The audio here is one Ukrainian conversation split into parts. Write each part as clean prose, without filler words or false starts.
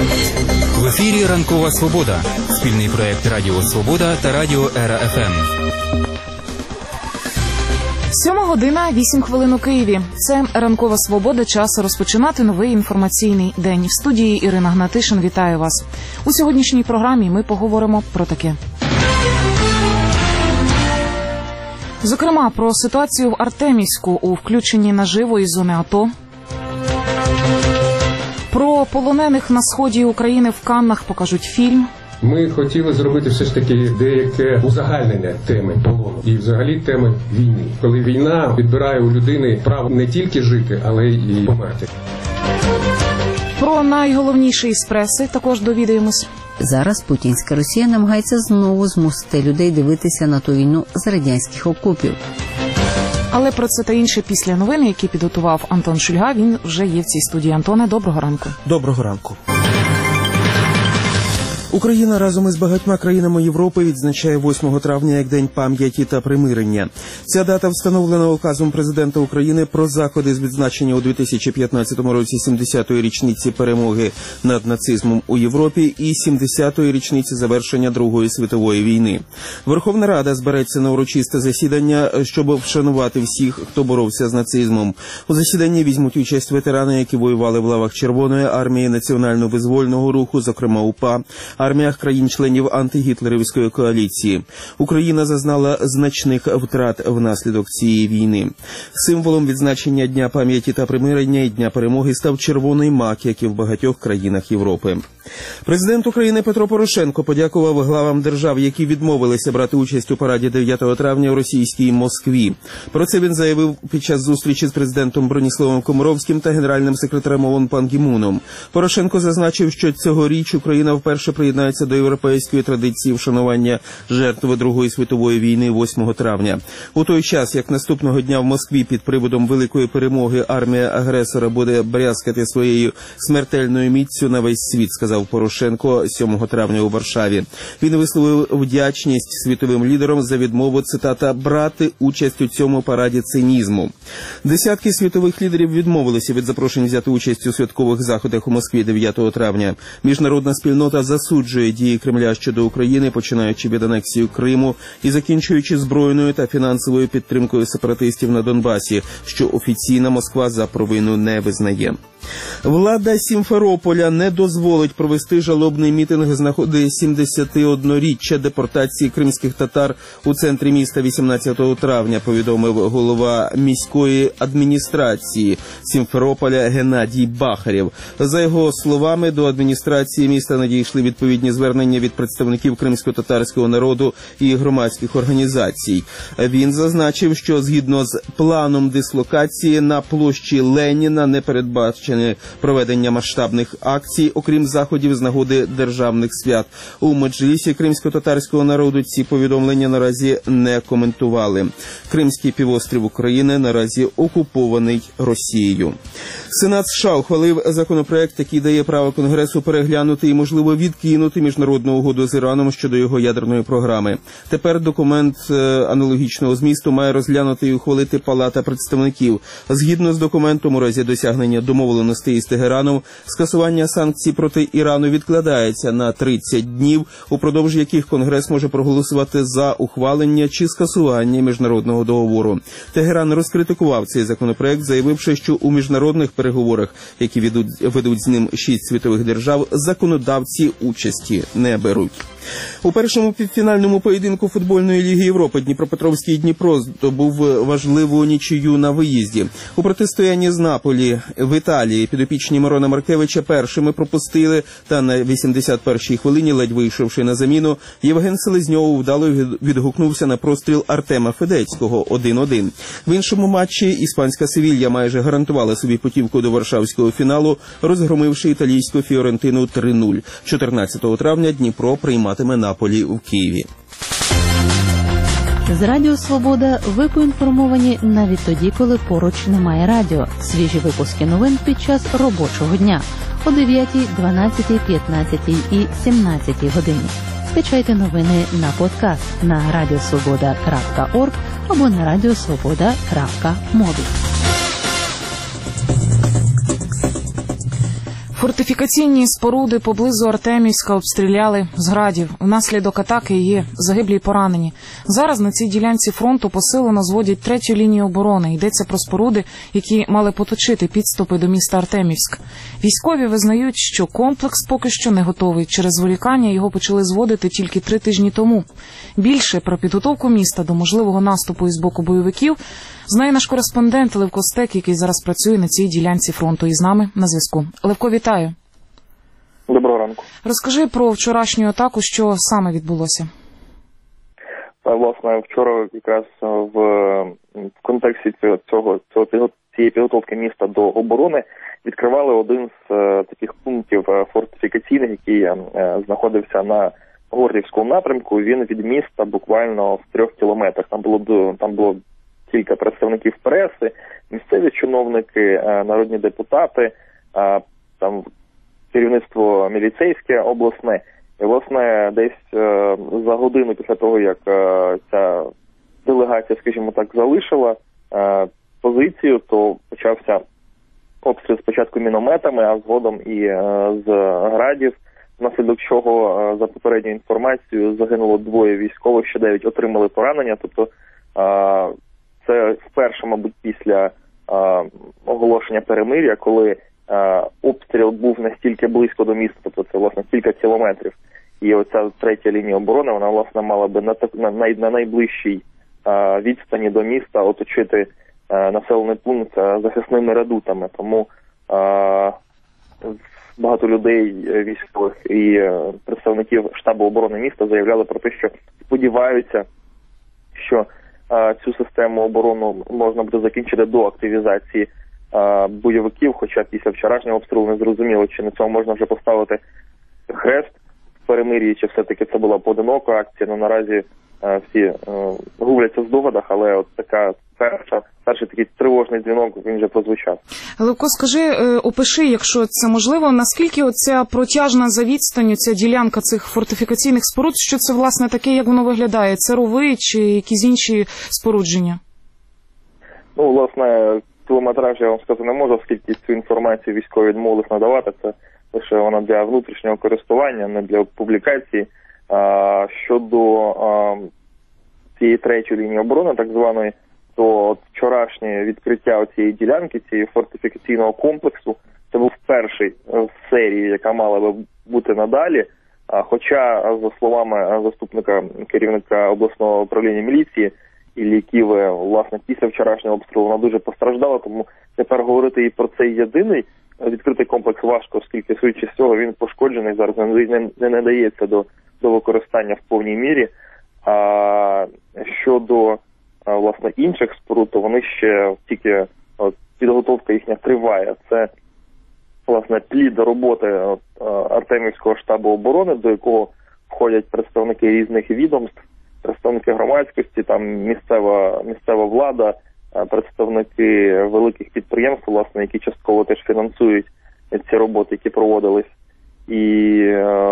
В ефірі «Ранкова Свобода» – спільний проєкт Радіо Свобода та Радіо Ера ФМ. 7:08 у Києві. Це «Ранкова Свобода», час розпочинати новий інформаційний день. В студії Ірина Гнатишин, вітаю вас. У сьогоднішній програмі ми поговоримо про таке. Зокрема, про ситуацію в Артемівську у включенні наживо із зони АТО. Про полонених на сході України в Каннах покажуть фільм. Ми хотіли зробити все ж таки деяке узагальнення теми полону і взагалі теми війни. Коли війна відбирає у людини право не тільки жити, але й померти. Про найголовніше із преси також довідаємось. Зараз путінська Росія намагається знову змусити людей дивитися на ту війну з радянських окопів. Але про це та інше після новин, які підготував Антон Шульга. Він вже є в цій студії. Антоне, доброго ранку. Доброго ранку. Україна разом із багатьма країнами Європи відзначає 8 травня як День пам'яті та примирення. Ця дата встановлена указом президента України про заходи з відзначення у 2015 році 70-ї річниці перемоги над нацизмом у Європі і 70-ї річниці завершення Другої світової війни. Верховна Рада збереться на урочисте засідання, щоб вшанувати всіх, хто боровся з нацизмом. У засіданні візьмуть участь ветерани, які воювали в лавах Червоної армії, Національно-визвольного руху, зокрема УПА, арміях країн-членів антигітлерівської коаліції. Україна зазнала значних втрат внаслідок цієї війни. Символом відзначення Дня пам'яті та примирення і Дня перемоги став червоний мак, як і в багатьох країнах Європи. Президент України Петро Порошенко подякував главам держав, які відмовилися брати участь у параді 9 травня у російській Москві. Про це він заявив під час зустрічі з президентом Броніславом Комаровським та генеральним секретарем ООН Пан Гі Муном. Порошенко зазначив, що цьогоріч Україна вперше приєднається до європейської традиції вшанування жертв Другої світової війни 8 травня. У той час, як наступного дня в Москві під приводом великої перемоги армія агресора буде брязкати своєю смертельною міццю на весь світ, сказав Порошенко 7 травня у Варшаві. Він висловив вдячність світовим лідерам за відмову, цитата, «брати участь у цьому параді цинізму». Десятки світових лідерів відмовилися від запрошень взяти участь у святкових заходах у Москві 9 травня. Міжнародна спільнота засуджує дії Кремля щодо України, починаючи від анексії Криму і закінчуючи збройною та фінансовою підтримкою сепаратистів на Донбасі, що офіційна Москва за провину не визнає. Влада Сімферополя не дозволить провести жалобний мітинг з нагоди 71-річчя депортації кримських татар у центрі міста 18 травня, повідомив голова міської адміністрації Сімферополя Геннадій Бахарєв. За його словами, до адміністрації міста надійшли відповідні звернення від представників кримсько-татарського народу і громадських організацій. Він зазначив, що згідно з планом дислокації на площі Леніна не передбачено проведення масштабних акцій, окрім заходів з нагоди державних свят. У Меджлісі кримсько-татарського народу ці повідомлення наразі не коментували. Кримський півострів України наразі окупований Росією. Сенат США ухвалив законопроект, який дає право Конгресу переглянути і, можливо, відкинути міжнародну угоду з Іраном щодо його ядерної програми. Тепер документ аналогічного змісту має розглянути і ухвалити Палата представників. Згідно з документом, у разі досягнення домовленостей з Тегераном, скасування санкцій проти Ірану відкладається на 30 днів, упродовж яких Конгрес може проголосувати за ухвалення чи скасування міжнародного договору. Тегеран розкритикував цей законопроект, заявивши, що у міжнародних переговорах, які ведуть з ним 6 світових держав, законодавці участі не беруть. У першому півфінальному поєдинку футбольної ліги Європи Дніпропетровський Дніпро здобув важливу нічию на виїзді. У протистоянні з Наполі в Італії підопічні Мирона Маркевича першими пропустили, та на 81-й хвилині, ледь вийшовши на заміну, Євген Селезньов вдало відгукнувся на простріл Артема Федецького 1-1. В іншому матчі іспанська Севілья майже гарантувала собі путівку до варшавського фіналу, розгромивши італійську Фіорентину 3-0. 14 травня Дніпро прийматиме Наполі в Києві. З Радіо Свобода ви поінформовані навіть тоді, коли поруч немає радіо. Свіжі випуски новин під час робочого дня о 9, 12, 15 і 17 годині. Скачайте новини на подкаст на radiosvoboda.org або на radiosvoboda.mobi. Фортифікаційні споруди поблизу Артемівська обстріляли з градів. Внаслідок атаки є загиблі й поранені. Зараз на цій ділянці фронту посилено зводять третю лінію оборони. Йдеться про споруди, які мали поточити підступи до міста Артемівськ. Військові визнають, що комплекс поки що не готовий. Через зволікання його почали зводити тільки 3 тижні тому. Більше про підготовку міста до можливого наступу із боку бойовиків знає наш кореспондент Левко Стек, який зараз працює на цій ділянці фронту і з нами на зв'язку. Левко, вітаю. Доброго ранку. Розкажи про вчорашню атаку, що саме відбулося. Власне, вчора якраз в контексті цієї підготовки міста до оборони відкривали один з таких пунктів фортифікаційних, який знаходився на Горлівському напрямку. Він від міста буквально в 3 кілометрах. Там було кілька представників преси, місцеві чиновники, народні депутати, там керівництво міліцейське, обласне. І, власне, десь за годину після того, як ця делегація, скажімо так, залишила позицію, то почався обстріл спочатку мінометами, а згодом і з градів, внаслідок чого, за попередньою інформацією, загинуло 2 військових, ще 9 отримали поранення. Тобто це вперше, мабуть, після оголошення перемир'я, коли обстріл був настільки близько до міста, тобто це, власне, кілька кілометрів. І оця третя лінія оборони, вона, власне, мала би на найближчій відстані до міста оточити населений пункт захисними редутами. Тому багато людей, військових і представників штабу оборони міста заявляли про те, що сподіваються, що цю систему оборони можна буде закінчити до активізації бойовиків, хоча після вчорашнього обстрілу не зрозуміло, чи на цьому можна вже поставити хрест в перемир'ї, чи все-таки це була поодинока акція. Ну, наразі всі губляться в здогадах, але от така перший такий тривожний дзвінок, він вже прозвучав. Левко, скажи, опиши, якщо це можливо, наскільки оця протяжна за відстанню, ця ділянка цих фортифікаційних споруд, що це, власне, таке, як воно виглядає? Це рови чи якісь інші спорудження? Ну, власне, кілометраж я вам сказати не можу, оскільки цю інформацію військові відмовились надавати. Це лише вона для внутрішнього користування, не для публікації. Щодо цієї третьої лінії оборони, так званої, то вчорашнє відкриття цієї ділянки, цієї фортифікаційного комплексу, це був перший в серії, яка мала би бути надалі. Хоча, за словами заступника керівника обласного управління міліції Іллі Ківи, власне, після вчорашнього обстрілу вона дуже постраждала, тому тепер говорити і про цей єдиний відкритий комплекс важко, оскільки, судячи з цього, він пошкоджений, зараз не надається до використання в повній мірі. А щодо, власне, інших споруд, то вони ще тільки підготовка їхня триває. Це, власне, плід роботи Артемівського штабу оборони, до якого входять представники різних відомств, представники громадськості, там місцева влада, представники великих підприємств, власне, які частково теж фінансують ці роботи, які проводились. І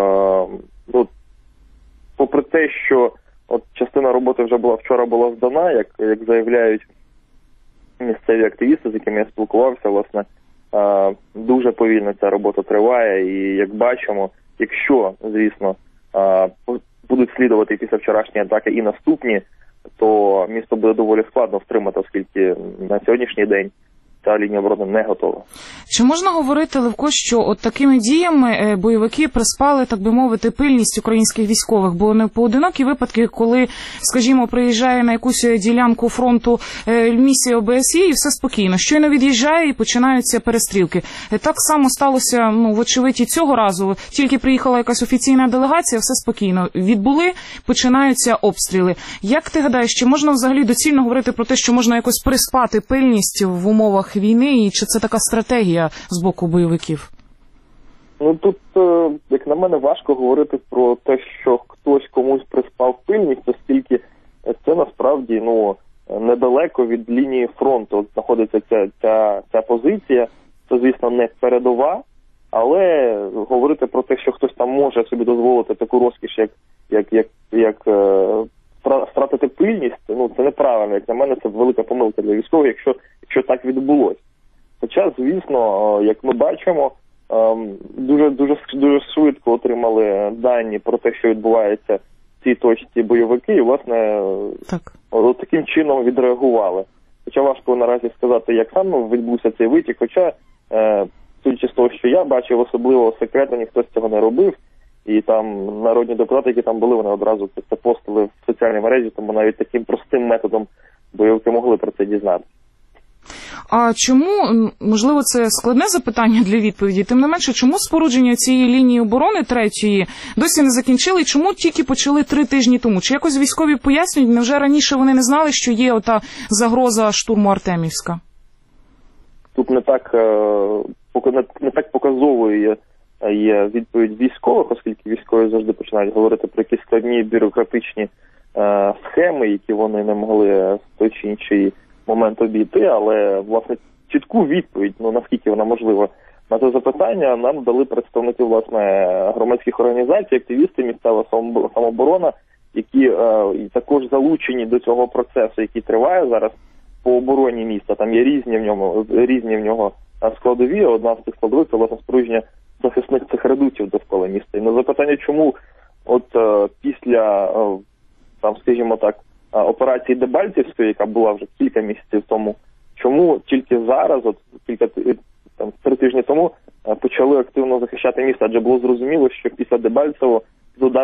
попри те, що частина роботи вже вчора була здана, як заявляють місцеві активісти, з якими я спілкувався, власне, дуже повільно ця робота триває. І, як бачимо, якщо, звісно, будуть слідувати після вчорашньої атаки і наступні, то місто буде доволі складно втримати, оскільки на сьогоднішній день ця лінія оборони не готова. Чи можна говорити, Левко, що от такими діями бойовики приспали, так би мовити, пильність українських військових? Бо не поодинокі випадки, коли, скажімо, приїжджає на якусь ділянку фронту місія ОБСЄ і все спокійно. Щойно від'їжджає і починаються перестрілки. Так само сталося, вочевидь, і цього разу. Тільки приїхала якась офіційна делегація, все спокійно. Відбули, починаються обстріли. Як ти гадаєш, чи можна взагалі доцільно говорити про те, що можна якось приспати пильність в умовах війни, і чи це така стратегія з боку бойовиків? Ну, тут, як на мене, важко говорити про те, що хтось комусь приспав пильність, оскільки це насправді, недалеко від лінії фронту. От знаходиться ця позиція. Це, звісно, не передова, але говорити про те, що хтось там може собі дозволити таку розкіш, як втратити пильність, це неправильно. Як на мене, це велика помилка для військових, якщо так відбулося. Хоча, звісно, як ми бачимо, дуже швидко отримали дані про те, що відбувається в цій точці бойовики, і, власне, таким чином відреагували. Хоча важко наразі сказати, як саме відбувся цей витік, хоча, судячи з того, що я бачив, особливо секретно ніхто з цього не робив, і там народні депутати, які там були, вони одразу це постили в соціальній мережі, тому навіть таким простим методом бойовики могли про це дізнатися. А чому, можливо, це складне запитання для відповіді, тим не менше, чому спорудження цієї лінії оборони третьої досі не закінчили, і чому тільки почали 3 тижні тому? Чи якось військові пояснюють, невже раніше вони не знали, що є ота загроза штурму Артемівська? Тут не так показовою є відповідь військових, оскільки військові завжди починають говорити про якісь складні бюрократичні схеми, які вони не могли в той чи інший момент обійти, але, власне, чітку відповідь, наскільки вона можлива, на це запитання нам дали представники, власне, громадських організацій, активісти, місцева самооборона, які також залучені до цього процесу, який триває зараз по обороні міста. Там є різні в нього складові. Одна з цих складових – це, власне, спорудження захисних цих редутів довкола міста. І на запитання, чому після, скажімо так, операції Дебальцівської, яка була вже кілька місяців тому, чому тільки зараз, 3 тижні тому, почали активно захищати місто, адже було зрозуміло, що після Дебальцево удар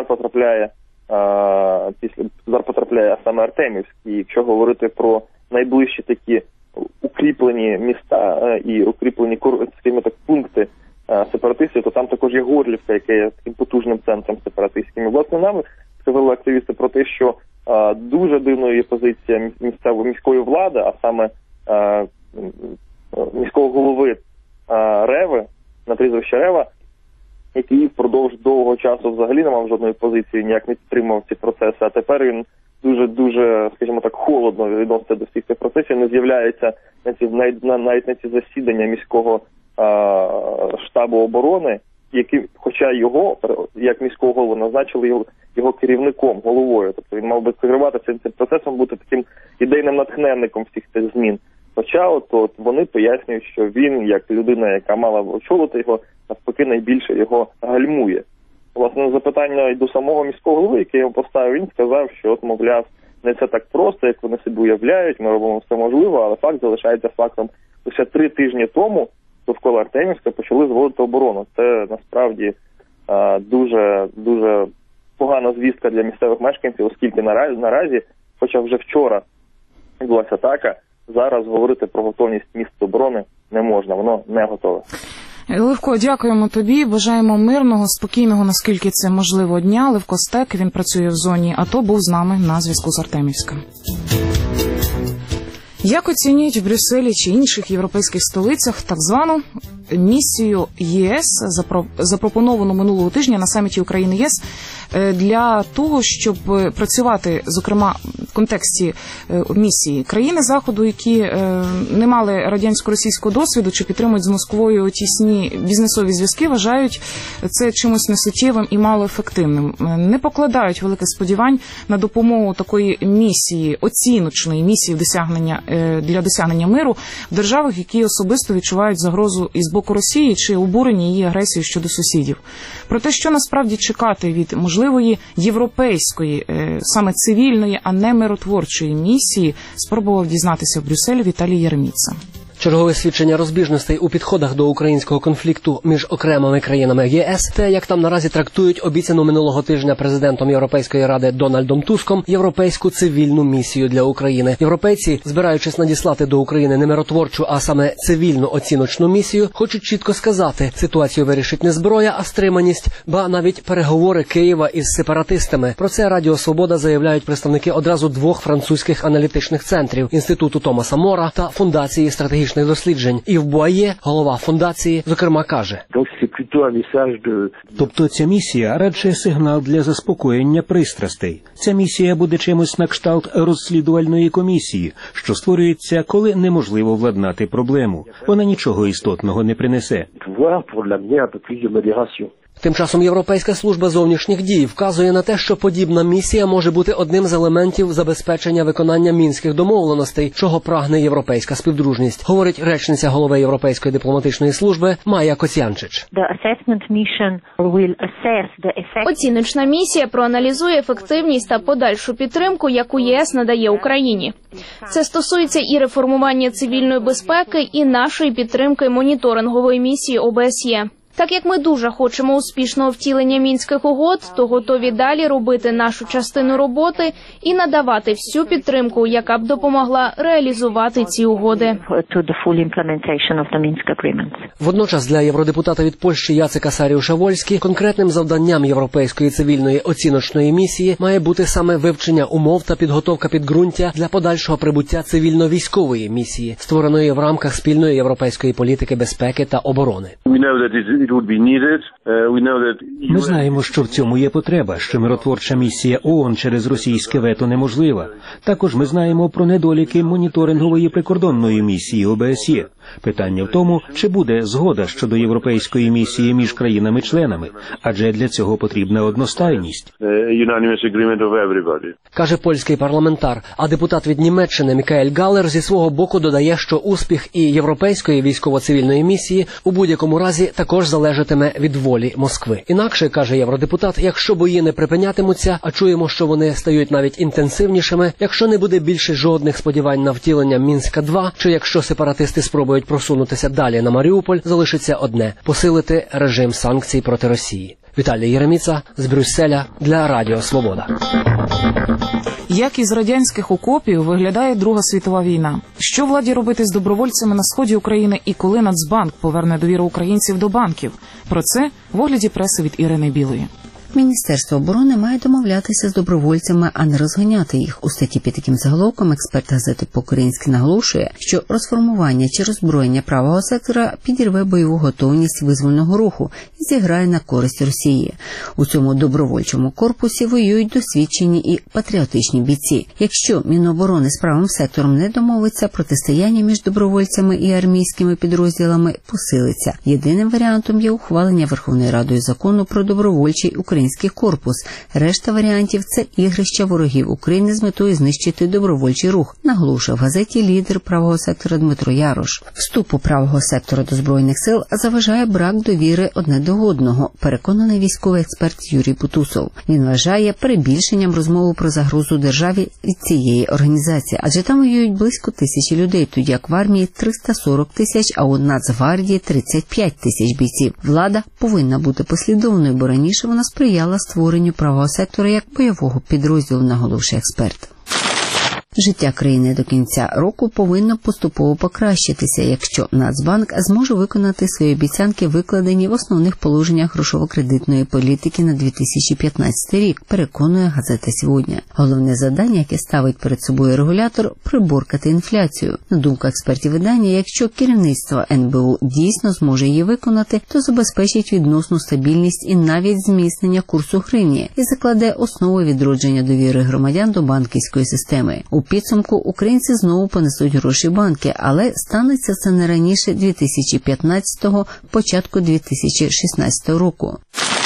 потрапляє саме Артемівськ. І якщо говорити про найближчі такі укріплені міста і укріплені, скажімо так, пункти сепаратистів, то там також є Горлівка, яка є таким потужним центром сепаратистським. І, власне, нам сказали активісти про те, що дуже дивною є позиція міської влади, а саме міського голови Реви, на прізвище Рева, який впродовж довгого часу взагалі не мав жодної позиції, ніяк не підтримував ці процеси, а тепер він дуже, скажімо так, холодно відноситься до всіх цих процесів, не з'являється навіть на ці засідання міського штабу оборони, хоча його, як міського голову, назначили його керівником, головою. Тобто він мав би керувати цим процесом, бути таким ідейним натхненником всіх цих змін. Хоча вони пояснюють, що він, як людина, яка мала очолити його, навпаки, найбільше його гальмує. Власне, на запитання до самого міського голови, яке я його поставив, він сказав, що, мовляв, не все так просто, як вони собі уявляють, ми робимо все можливе, але факт залишається фактом. Лише 3 тижні тому довкола Артемівська почали зводити оборону. Це, насправді, дуже погана звістка для місцевих мешканців, оскільки наразі, хоча вже вчора відбулася атака, зараз говорити про готовність міст оборони не можна, воно не готове. Левко, дякуємо тобі, бажаємо мирного, спокійного, наскільки це можливо, дня. Левко Стек, він працює в зоні АТО, був з нами на зв'язку з Артемівська. Як оцінюють в Брюсселі чи інших європейських столицях так звану місію ЄС, запропоновану минулого тижня на саміті України-ЄС, для того, щоб працювати, зокрема, в контексті місії країни Заходу, які не мали радянсько-російського досвіду чи підтримують з Москвою тісні бізнесові зв'язки, вважають це чимось несуттєвим і малоефективним. Не покладають великих сподівань на допомогу такої місії, оціночної місії для досягнення миру в державах, які особисто відчувають загрозу із боку Росії чи обурені її агресією щодо сусідів. Про те, що насправді чекати від можливої європейської, саме цивільної, а не миротворчої місії, спробував дізнатися в Брюсселі Віталій Єреміца. Чергове свідчення розбіжностей у підходах до українського конфлікту між окремими країнами ЄС, те, як там наразі трактують обіцяну минулого тижня президентом Європейської ради Дональдом Туском європейську цивільну місію для України. Європейці, збираючись надіслати до України не миротворчу, а саме цивільну оціночну місію, хочуть чітко сказати, ситуацію вирішить не зброя, а стриманість, ба навіть переговори Києва із сепаратистами. Про це Радіо Свобода заявляють представники одразу 2 французьких аналітичних центрів – Інституту Томаса Мора та Фундації стратегічних досліджень. І в Буає, голова фундації, зокрема, каже. Тобто ця місія радше сигнал для заспокоєння пристрастей. Ця місія буде чимось на кшталт розслідувальної комісії, що створюється, коли неможливо владнати проблему. Вона нічого істотного не принесе. Тим часом Європейська служба зовнішніх дій вказує на те, що подібна місія може бути одним з елементів забезпечення виконання мінських домовленостей, чого прагне європейська співдружність, говорить речниця голови Європейської дипломатичної служби Майя Коцянчич. Оціночна місія проаналізує ефективність та подальшу підтримку, яку ЄС надає Україні. Це стосується і реформування цивільної безпеки, і нашої підтримки моніторингової місії ОБСЄ. Так як ми дуже хочемо успішного втілення Мінських угод, то готові далі робити нашу частину роботи і надавати всю підтримку, яка б допомогла реалізувати ці угоди. Водночас для євродепутата від Польщі Яцека Саріуша-Вольські конкретним завданням Європейської цивільної оціночної місії має бути саме вивчення умов та підготовка підґрунтя для подальшого прибуття цивільно-військової місії, створеної в рамках спільної європейської політики безпеки та оборони. Ми знаємо, що в цьому є потреба, що миротворча місія ООН через російське вето неможлива. Також ми знаємо про недоліки моніторингової прикордонної місії ОБСЄ. Питання в тому, чи буде згода щодо європейської місії між країнами-членами, адже для цього потрібна одностайність. Каже польський парламентар, а депутат від Німеччини Мікаель Галер зі свого боку додає, що успіх і європейської військово-цивільної місії у будь-якому разі також залежатиме від волі Москви. Інакше, каже євродепутат, якщо бої не припинятимуться, а чуємо, що вони стають навіть інтенсивнішими, якщо не буде більше жодних сподівань на втілення Мінська-2, чи якщо сепаратисти спробують просунутися далі на Маріуполь, залишиться одне – посилити режим санкцій проти Росії. Віталій Єреміца з Брюсселя для Радіо Свобода. Як із радянських окопів виглядає Друга світова війна? Що владі робити з добровольцями на сході України і коли Нацбанк поверне довіру українців до банків? Про це в огляді преси від Ірини Білої. Міністерство оборони має домовлятися з добровольцями, а не розганяти їх. У статті під таким заголовком експерт газети «По-українськи» наголошує, що розформування чи роззброєння правого сектора підірве бойову готовність визвольного руху і зіграє на користь Росії. У цьому добровольчому корпусі воюють досвідчені і патріотичні бійці. Якщо Міноборони з правим сектором не домовиться, протистояння між добровольцями і армійськими підрозділами посилиться. Єдиним варіантом є ухвалення Верховною Радою закону про добровольчий український корпус. Решта варіантів – це ігрища ворогів України з метою знищити добровольчий рух, наголошує в газеті лідер правого сектора Дмитро Ярош. Вступу правого сектора до Збройних сил заважає брак довіри одне до одного, переконаний військовий експерт Юрій Бутусов. Він вважає перебільшенням розмову про загрозу державі від цієї організації, адже там воюють близько 1000 людей, тоді як в армії 340 тисяч, а у Нацгвардії 35 тисяч бійців. Влада повинна бути послідовною, бо раніше вона сприяла створенню правого сектора як бойового підрозділу, наголошує експерт. Життя країни до кінця року повинно поступово покращитися, якщо Нацбанк зможе виконати свої обіцянки, викладені в основних положеннях грошово-кредитної політики на 2015 рік, переконує газета «Сьогодні». Головне завдання, яке ставить перед собою регулятор – приборкати інфляцію. На думку експертів видання, якщо керівництво НБУ дійсно зможе її виконати, то забезпечить відносну стабільність і навіть зміцнення курсу гривні і закладе основу відродження довіри громадян до банківської системи. У підсумку українці знову понесуть гроші банки, але станеться це не раніше 2015-го, початку 2016 року.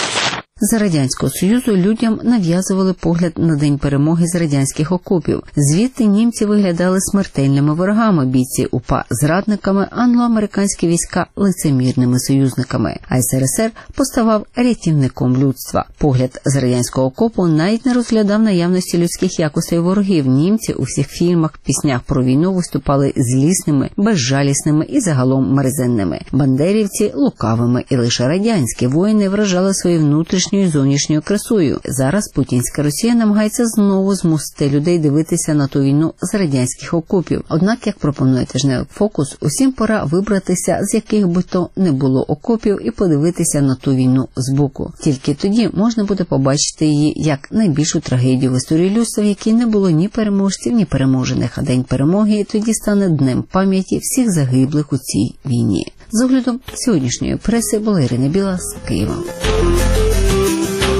За Радянського Союзу людям нав'язували погляд на День перемоги з радянських окопів. Звідти німці виглядали смертельними ворогами, бійці УПА – зрадниками, англо-американські війська – лицемірними союзниками. А СРСР поставав рятівником людства. Погляд з радянського окопу навіть не розглядав наявності людських якостей ворогів. Німці у всіх фільмах, піснях про війну виступали злісними, безжалісними і загалом мерзенними. Бандерівці – лукавими, і лише радянські воїни вражали свої внутрішні і зовнішньою красою. Зараз путінська Росія намагається знову змусити людей дивитися на ту війну з радянських окопів. Однак, як пропонує тижневик «Фокус», усім пора вибратися, з яких би то не було окопів, і подивитися на ту війну збоку. Тільки тоді можна буде побачити її як найбільшу трагедію в історії людства, в якій не було ні переможців, ні переможених. А День перемоги тоді стане днем пам'яті всіх загиблих у цій війні. З оглядом сьогоднішньої преси була Ірина Біла з Києва.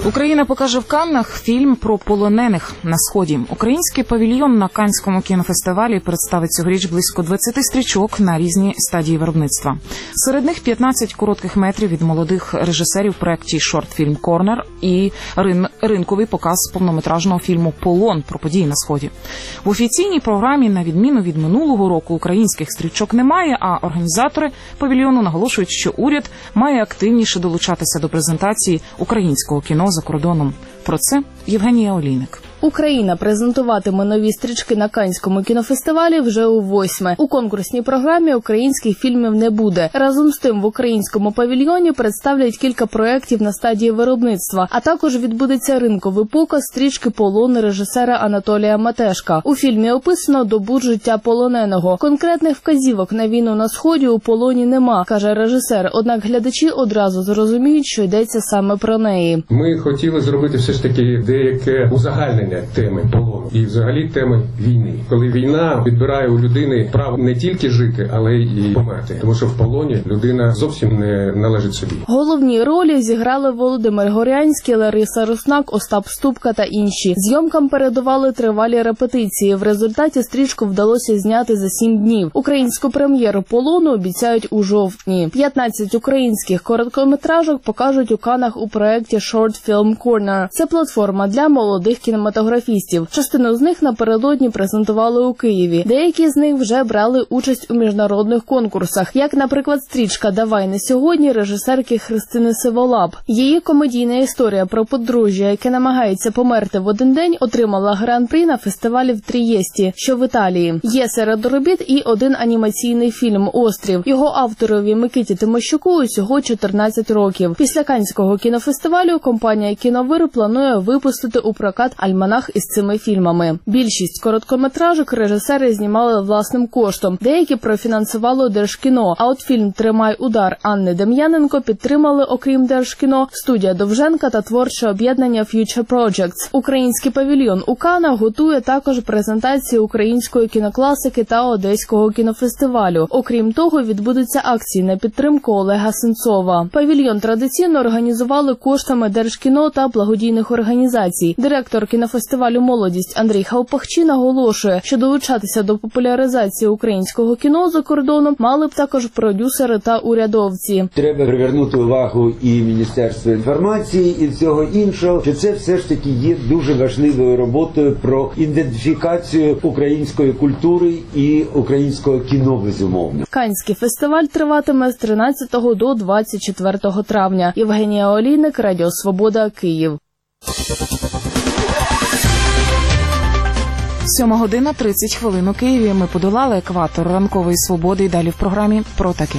Україна покаже в Каннах фільм про полонених на Сході. Український павільйон на Каннському кінофестивалі представить цьогоріч близько 20 стрічок на різні стадії виробництва. Серед них 15 коротких метрів від молодих режисерів в проєкті «Шорт-фільм Корнер» і ринковий показ повнометражного фільму «Полон» про події на Сході. В офіційній програмі, на відміну від минулого року, українських стрічок немає, а організатори павільйону наголошують, що уряд має активніше долучатися до презентації українського кіно за кордоном. Про це Євгенія Олійник. Україна презентуватиме нові стрічки на Каннському кінофестивалі вже у 8-ме. У конкурсній програмі українських фільмів не буде. Разом з тим в українському павільйоні представлять кілька проєктів на стадії виробництва, а також відбудеться ринковий показ стрічки «Полон» режисера Анатолія Матешка. У фільмі описано добу життя полоненого. Конкретних вказівок на війну на Сході у полоні нема, каже режисер, однак глядачі одразу зрозуміють, що йдеться саме про неї. Ми хотіли зробити все ж таки деяке узагальнення теми полону і взагалі теми війни. Коли війна відбирає у людини право не тільки жити, але й померти. Тому що в полоні людина зовсім не належить собі. Головні ролі зіграли Володимир Горянський, Лариса Руснак, Остап Ступка та інші. Зйомкам передували тривалі репетиції. В результаті стрічку вдалося зняти за 7 днів. Українську прем'єру «Полону» обіцяють у жовтні. 15 українських короткометражок покажуть у Каннах у проєкті «Short-Film Corner». Це платформа для молодих кінематографістів. Частину з них напередодні презентували у Києві. Деякі з них вже брали участь у міжнародних конкурсах, як, наприклад, стрічка «Давай не сьогодні» режисерки Христини Сиволап. Її комедійна історія про подружжя, яке намагається померти в один день, отримала гран-прі на фестивалі в Трієсті, що в Італії. Є серед робіт і один анімаційний фільм «Острів». Його авторові Микиті Тимощуку усього 14 років. Після Каннського кінофестивалю компанія «Кіновир» планує випустити у прокат альманах із цими фільмами. Більшість короткометражок режисери знімали власним коштом, деякі профінансувало Держкіно, а от фільм «Тримай удар» Анни Дем'яненко підтримали, окрім Держкіно, студія Довженка та творче об'єднання Future Projects. Український павільйон у Каннах готує також презентації української кінокласики та Одеського кінофестивалю. Окрім того, відбудуться акції на підтримку Олега Сенцова. Павільйон традиційно організували коштами Держкіно та благодійних організацій. Директор кінофестивалю «Молодість» Андрій Халпахчі наголошує, що долучатися до популяризації українського кіно за кордоном мали б також продюсери та урядовці. Треба привернути увагу і Міністерства інформації, і всього іншого, що це все ж таки є дуже важливою роботою про ідентифікацію української культури і українського кіно, безумовно. Каннський фестиваль триватиме з 13 до 24 травня. Євгенія Олійник, Радіо Свобода, Київ. 7:30 у Києві. Ми подолали екватор ранкової свободи і далі в програмі про таке.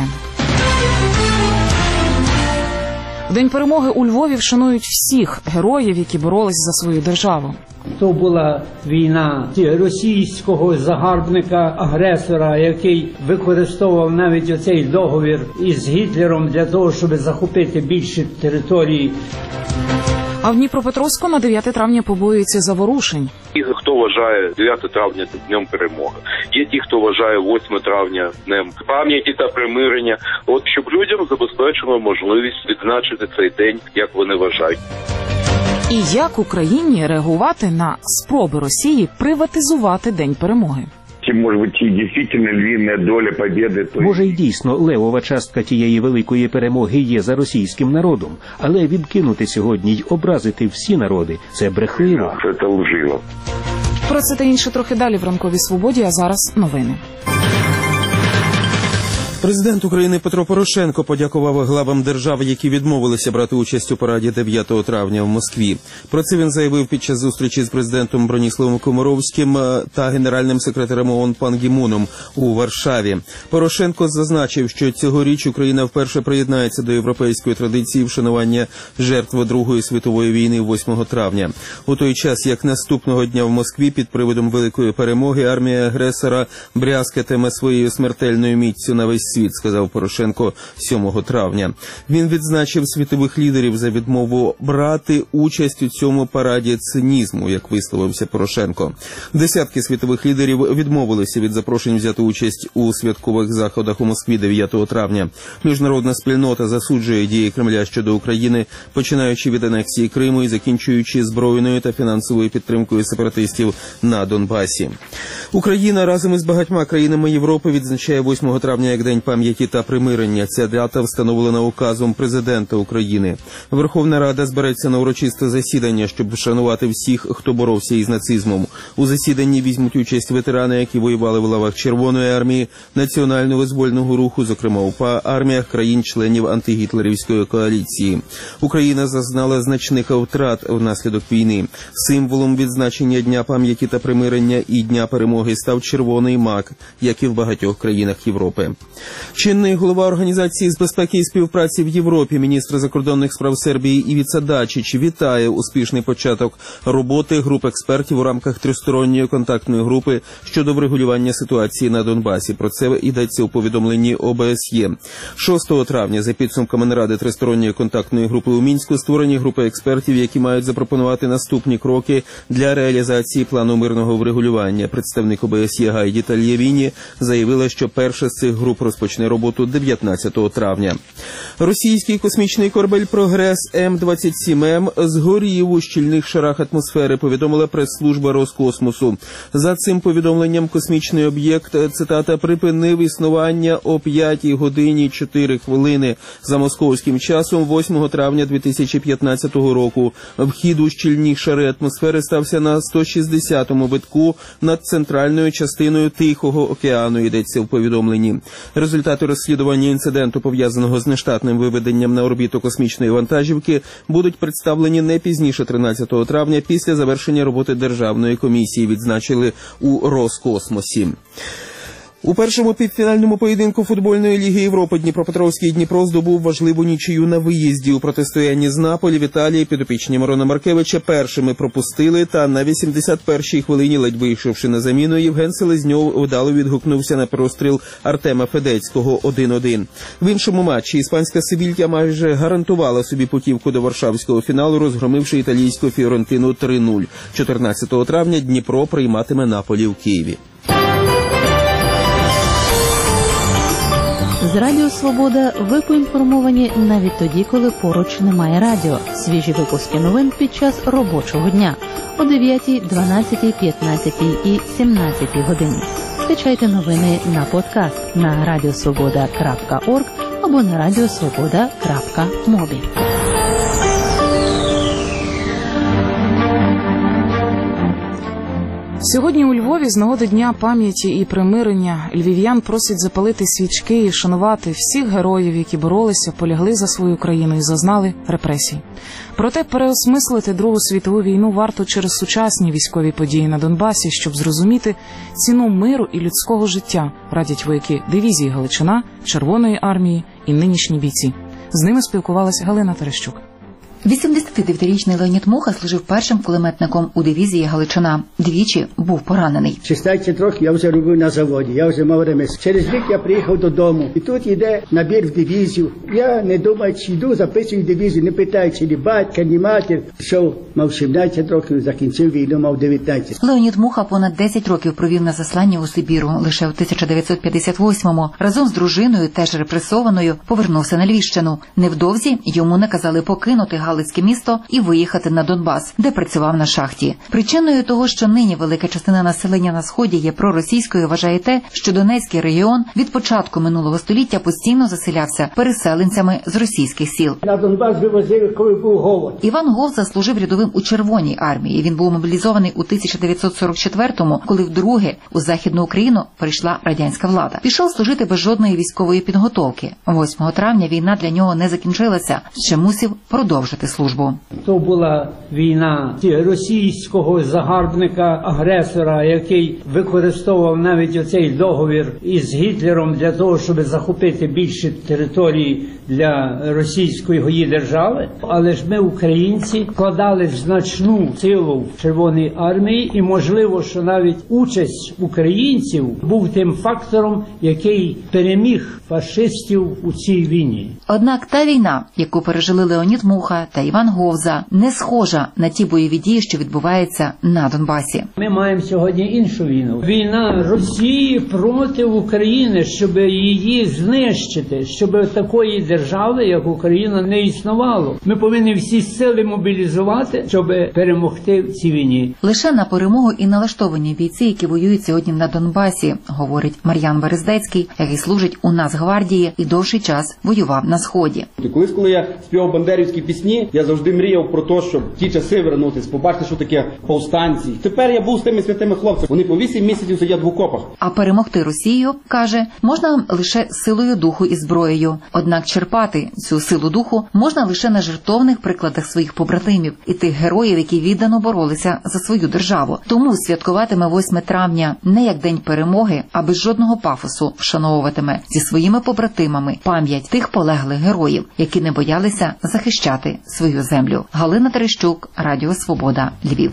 В День перемоги у Львові вшанують всіх героїв, які боролись за свою державу. То була війна російського загарбника-агресора, який використовував навіть оцей договір із Гітлером для того, щоб захопити більше території. А в Дніпропетровську на 9 травня побоюються заворушень. Ті, хто вважає 9 травня днем перемоги. Є ті, хто вважає 8 травня днем пам'яті та примирення. От щоб людям забезпечено можливість відзначити цей день, як вони вважають. І як Україні реагувати на спроби Росії приватизувати День перемоги? Може бути, дійсно львівна доля побєди. Може, й дійсно левова частка тієї великої перемоги є за російським народом, але відкинути сьогодні й образити всі народи – це брехливо. Це лживо. Про це та інше трохи далі в ранковій свободі, а зараз новини. Президент України Петро Порошенко подякував главам держав, які відмовилися брати участь у параді 9 травня в Москві. Про це він заявив під час зустрічі з президентом Броніславом Комаровським та генеральним секретарем ООН Пан Гі Муном у Варшаві. Порошенко зазначив, що цьогоріч Україна вперше приєднається до європейської традиції вшанування жертв Другої світової війни 8 травня. У той час, як наступного дня в Москві під приводом великої перемоги армія агресора брязкатиме своєю смертельною міццю на весь світ, сказав Порошенко 7 травня. Він відзначив світових лідерів за відмову брати участь у цьому параді цинізму, як висловився Порошенко. Десятки світових лідерів відмовилися від запрошень взяти участь у святкових заходах у Москві 9 травня. Міжнародна спільнота засуджує дії Кремля щодо України, починаючи від анексії Криму і закінчуючи збройною та фінансовою підтримкою сепаратистів на Донбасі. Україна разом із багатьма країнами Європи відзначає 8 травня як День пам'яті та примирення. Ця дата встановлена указом президента України. Верховна Рада збереться на урочисте засідання, щоб вшанувати всіх, хто боровся із нацизмом. У засіданні візьмуть участь ветерани, які воювали в лавах Червоної армії, Національно-визвольного руху, зокрема УПА, арміях країн-членів антигітлерівської коаліції. Україна зазнала значних втрат внаслідок війни. Символом відзначення Дня пам'яті та примирення і Дня перемоги став червоний мак, як і в багатьох країнах Європи. Чинний голова Організації з безпеки і співпраці в Європі, міністр закордонних справ Сербії Івіца Дачич вітає успішний початок роботи груп експертів у рамках тристоронньої контактної групи щодо врегулювання ситуації на Донбасі. Про це йдеться у повідомленні ОБСЄ. 6 травня за підсумками наради тристоронньої контактної групи у Мінську створені групи експертів, які мають запропонувати наступні кроки для реалізації плану мирного врегулювання. Представник ОБСЄ Гайді Тальявіні заявила, що перша з цих груп розпочне роботу 19 травня. Російський космічний корабель «Прогрес М-27М» згорів у щільних шарах атмосфери, повідомила прес-служба Роскосмосу. За цим повідомленням космічний об'єкт, цитата, припинив існування о 5 годині 4 хвилини за московським часом 8 травня 2015 року. Вхід у щільні шари атмосфери стався на 160-му витку над центральною частиною Тихого океану, йдеться в повідомленні. Результати розслідування інциденту, пов'язаного з нештатним виведенням на орбіту космічної вантажівки, будуть представлені не пізніше 13 травня після завершення роботи Державної комісії, відзначили у Роскосмосі. У першому півфінальному поєдинку футбольної ліги Європи Дніпропетровський Дніпро здобув важливу нічию на виїзді. У протистоянні з Наполі в Італії підопічні Мирона Маркевича першими пропустили, та на 81-й хвилині, ледь вийшовши на заміну, Євген Селезньов вдало відгукнувся на простріл Артема Федецького 1-1. В іншому матчі іспанська Севілья майже гарантувала собі путівку до варшавського фіналу, розгромивши італійську Фіорентину 3-0. 14 травня Дніпро прийматиме Наполі в Києві. З Радіо Свобода ви поінформовані навіть тоді, коли поруч немає радіо. Свіжі випуски новин під час робочого дня о 9, 12, 15 і 17 годині. Скачайте новини на подкаст на radiosvoboda.org або на radiosvoboda.mobi. Сьогодні у Львові з нагоди Дня пам'яті і примирення львів'ян просять запалити свічки і шанувати всіх героїв, які боролися, полягли за свою країну і зазнали репресій. Проте переосмислити Другу світову війну варто через сучасні військові події на Донбасі, щоб зрозуміти ціну миру і людського життя, радять вояки дивізії Галичина, Червоної армії і нинішні бійці. З ними спілкувалася Галина Терещук. 89-річний Леонід Муха служив першим кулеметником у дивізії Галичина. Двічі був поранений. 16 років я вже робив на заводі, я вже мав ремесло. Через рік я приїхав додому, і тут йде набір в дивізію. Я не думаю, чи йду, записую дивізію, не питаючи ні батька, ні матір. Пішов, мав 17 років, закінчив війну, мав 19. Леонід Муха понад 10 років провів на засланні у Сибіру. Лише в 1958-му разом з дружиною, теж репресованою, повернувся на Львівщину. Невдовзі йому наказали покинути Галицьке місто і виїхати на Донбас, де працював на шахті. Причиною того, що нині велика частина населення на Сході є проросійською, вважає те, що Донецький регіон від початку минулого століття постійно заселявся переселенцями з російських сіл. На Донбас вивозили, коли був голод. Іван Говза служив рядовим у Червоній армії. Він був мобілізований у 1944-му, коли вдруге у Західну Україну прийшла радянська влада. Пішов служити без жодної військової підготовки. 8 травня війна для нього не закінчилася, ще мусив продовжити нести службу. То була війна російського загарбника-агресора, який використовував навіть оцей договір із Гітлером для того, щоб захопити більше території для російської держави. Але ж ми, українці, вкладали значну силу в Червоній армії, і можливо, що навіть участь українців був тим фактором, який переміг фашистів у цій війні. Однак та війна, яку пережили Леонід Муха та Іван Говза, не схожа на ті бойові дії, що відбуваються на Донбасі. Ми маємо сьогодні іншу війну. Війна Росії проти України, щоб її знищити, щоб такої держави, як Україна, не існувало. Ми повинні всі сили мобілізувати, щоб перемогти в цій війні. Лише на перемогу і налаштовані бійці, які воюють сьогодні на Донбасі, говорить Мар'ян Берездецький, який служить у Нацгвардії і довший час воював на Сході. Коли я співав бандерівські пісні, я завжди мріяв про те, щоб ті часи вернутися, побачити, що таке повстанці. Тепер я був з тими святими хлопцями. Вони по 8 місяців сидять в окопах. А перемогти Росію, каже, можна лише силою духу і зброєю. Однак черпати цю силу духу можна лише на жертовних прикладах своїх побратимів і тих героїв, які віддано боролися за свою державу. Тому святкуватиме 8 травня не як День перемоги, а без жодного пафосу вшановуватиме зі своїми побратимами пам'ять тих полеглих героїв, які не боялися захищати свою землю. Галина Терещук, Радіо Свобода, Львів.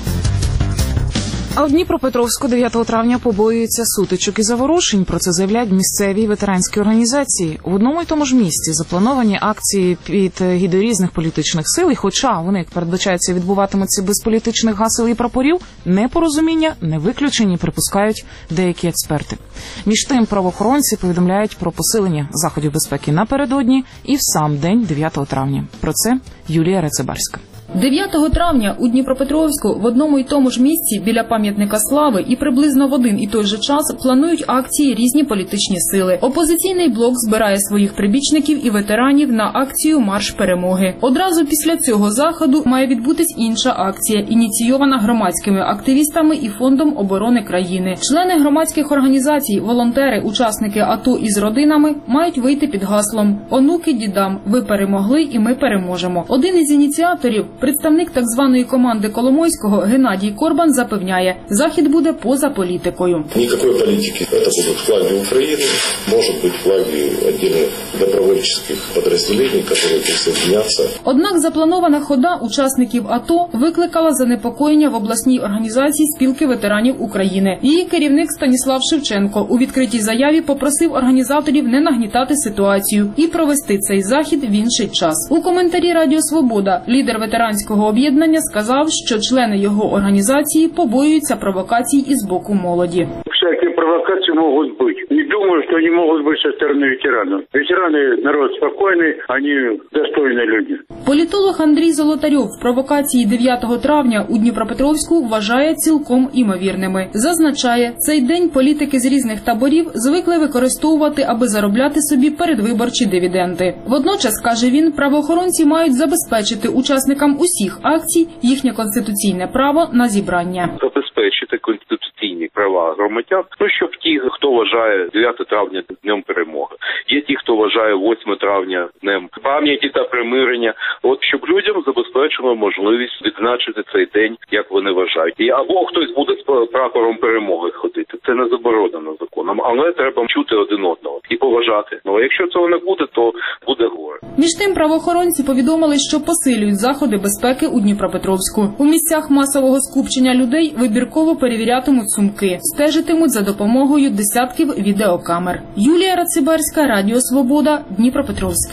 А в Дніпропетровську 9 травня побоюються сутичок і заворушень. Про це заявляють місцеві ветеранські організації. В одному й тому ж місці заплановані акції під гідою різних політичних сил, і хоча вони, як передбачається, відбуватимуться без політичних гасел і прапорів, непорозуміння не виключені, припускають деякі експерти. Між тим, правоохоронці повідомляють про посилення заходів безпеки напередодні і в сам день 9 травня. Про це Юлія Рацибарська. 9 травня у Дніпропетровську в одному й тому ж місці біля пам'ятника Слави і приблизно в один і той же час планують акції різні політичні сили. Опозиційний блок збирає своїх прибічників і ветеранів на акцію «Марш перемоги». Одразу після цього заходу має відбутись інша акція, ініційована громадськими активістами і Фондом оборони країни. Члени громадських організацій, волонтери, учасники АТО із родинами мають вийти під гаслом «Онуки дідам, ви перемогли і ми переможемо». Один із ініціаторів, представник так званої команди Коломойського Геннадій Корбан, запевняє, захід буде поза політикою. Ніякої політики. Це будуть флаги України, може бути флаги віддільних добровольчих підрозділень, які присоединяться. Однак запланована хода учасників АТО викликала занепокоєння в обласній організації спілки ветеранів України. Її керівник Станіслав Шевченко у відкритій заяві попросив організаторів не нагнітати ситуацію і провести цей захід в інший час. У коментарі Радіо Свобода лідер ветеранського об'єднання сказав, що члени його організації побоюються провокацій із боку молоді. Всякие провокации могут быть. Не думаю, что они могут быть со стороны ветеранов. Ветераны – народ спокойный, они достойные люди. Політолог Андрій Золотарьов провокації 9 травня у Дніпропетровську вважає цілком імовірними. Зазначає, цей день політики з різних таборів звикли використовувати, аби заробляти собі передвиборчі дивіденди. Водночас, каже він, правоохоронці мають забезпечити учасникам усіх акцій їхнє конституційне право на зібрання. Забезпечити конституційні права громадян, щоб ті, хто вважає 9 травня днем перемоги, є ті, хто вважає 8 травня днем пам'яті та примирення, щоб людям забезпечено можливість відзначити цей день, як вони вважають. Або хтось буде з прапором перемоги ходити. Це не заборонено законом, але треба чути один одного і поважати. А якщо цього не буде, то буде горе. Між тим, правоохоронці повідомили, що посилюють заходи безпеки у Дніпропетровську. У місцях масового скупчення людей вибірково перевірятимуть сумки, стежитимуть за допомогою десятків відеокамер. Юлія Рацибарська, Радіо Свобода, Дніпропетровськ.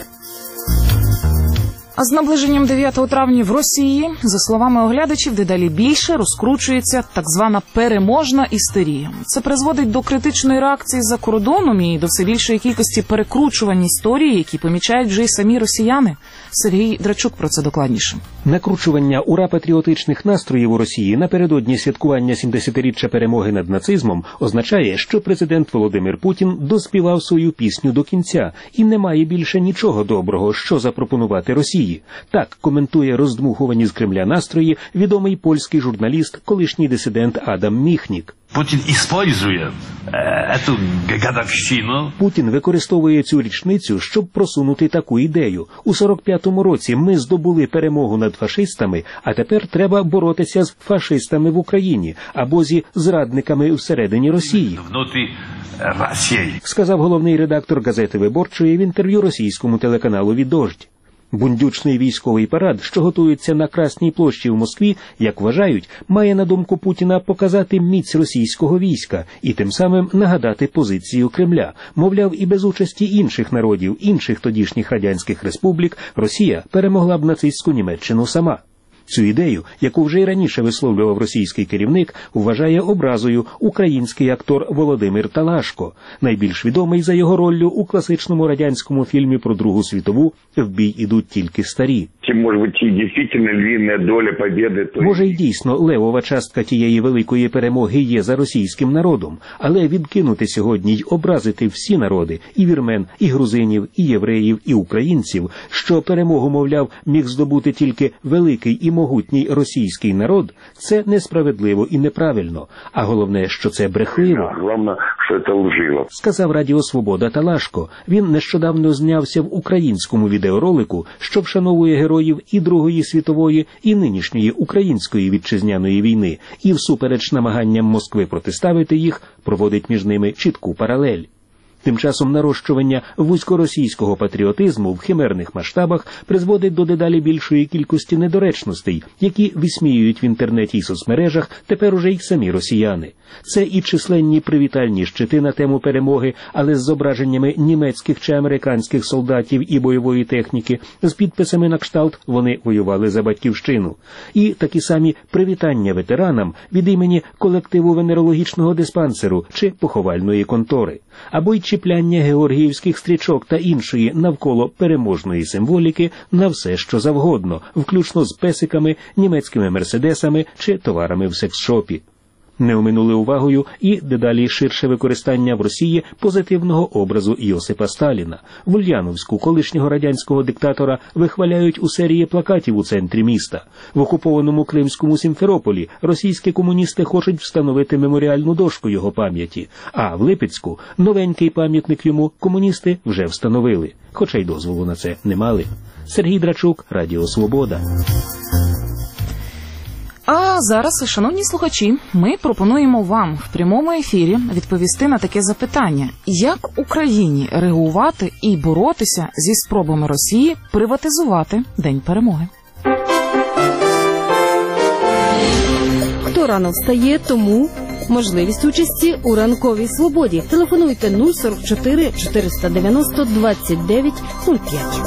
А з наближенням 9 травня в Росії, за словами оглядачів, дедалі більше розкручується так звана переможна істерія. Це призводить до критичної реакції за кордоном і до все більшої кількості перекручувань історії, які помічають вже й самі росіяни. Сергій Драчук про це докладніше. Накручування ура-патріотичних настроїв у Росії напередодні святкування 70-річчя перемоги над нацизмом означає, що президент Володимир Путін доспівав свою пісню до кінця і не має більше нічого доброго, що запропонувати Росії. Так коментує роздмухувані з Кремля настрої відомий польський журналіст, колишній дисидент Адам Міхнік. Путин использует эту годовщину. Путін використовує цю річницю, щоб просунути таку ідею. У 45-му році ми здобули перемогу над фашистами, а тепер треба боротися з фашистами в Україні або зі зрадниками всередині Росії. Внутрі Росії, сказав головний редактор газети «Виборчої» в інтерв'ю російському телеканалу «Дождь». Бундючний військовий парад, що готується на Красній площі в Москві, як вважають, має, на думку Путіна, показати міць російського війська і тим самим нагадати позицію Кремля. Мовляв, і без участі інших народів, інших тодішніх радянських республік, Росія перемогла б нацистську Німеччину сама. Цю ідею, яку вже й раніше висловлював російський керівник, вважає образою український актор Володимир Талашко, найбільш відомий за його роллю у класичному радянському фільмі про Другу світову «В бій ідуть тільки старі». Може, й дійсно левова частка тієї великої перемоги є за російським народом, але відкинути сьогодні й образити всі народи, і вірмен, і грузинів, і євреїв, і українців, що перемогу, мовляв, міг здобути тільки великий і могутній російський народ, це несправедливо і неправильно. А головне, що це брехливо. Головне, що це лживо. Сказав Радіо Свобода Талашко. Він нещодавно знявся в українському відеоролику, що вшановує героїв і Другої світової, і нинішньої української вітчизняної війни, і всупереч намаганням Москви протиставити їх, проводить між ними чітку паралель. Тим часом нарощування вузькоросійського патріотизму в химерних масштабах призводить до дедалі більшої кількості недоречностей, які висміюють в інтернеті й соцмережах тепер уже й самі росіяни. Це і численні привітальні щити на тему перемоги, але з зображеннями німецьких чи американських солдатів і бойової техніки, з підписами на кшталт «Вони воювали за батьківщину». І такі самі привітання ветеранам від імені колективу венерологічного диспансеру чи поховальної контори. Або й чіпляння георгіївських стрічок та іншої навколо переможної символіки на все, що завгодно, включно з песиками, німецькими мерседесами чи товарами в секс-шопі. Не оминули увагою і дедалі ширше використання в Росії позитивного образу Йосипа Сталіна. В Ульяновську колишнього радянського диктатора вихваляють у серії плакатів у центрі міста. В окупованому Кримському Сімферополі російські комуністи хочуть встановити меморіальну дошку його пам'яті, а в Липецьку новенький пам'ятник йому комуністи вже встановили, хоча й дозволу на це не мали. Сергій Драчук, Радіо Свобода. А зараз, шановні слухачі, ми пропонуємо вам в прямому ефірі відповісти на таке запитання. Як Україні реагувати і боротися зі спробами Росії приватизувати День перемоги? Хто рано встає, тому можливість участі у ранковій свободі. Телефонуйте 044 490 29 05.